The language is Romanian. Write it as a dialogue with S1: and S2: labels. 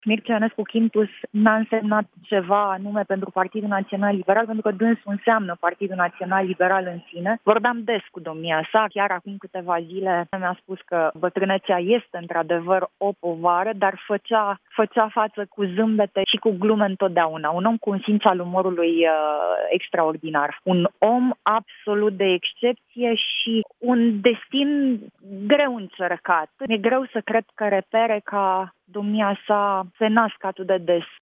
S1: Mircea Ionescu Quintus n-a însemnat ceva anume pentru Partidul Național Liberal, pentru că dânsul înseamnă Partidul Național Liberal în sine. Vorbeam des cu domnia sa, chiar acum câteva zile mi-a spus că bătrânețea este într-adevăr o povară, dar făcea față cu zâmbete și cu glume întotdeauna. Un om cu un simț al umorului extraordinar. Un om absolut de excepție și un destin greu încercat. E greu să cred că repere ca domnia sa se nasc atât de des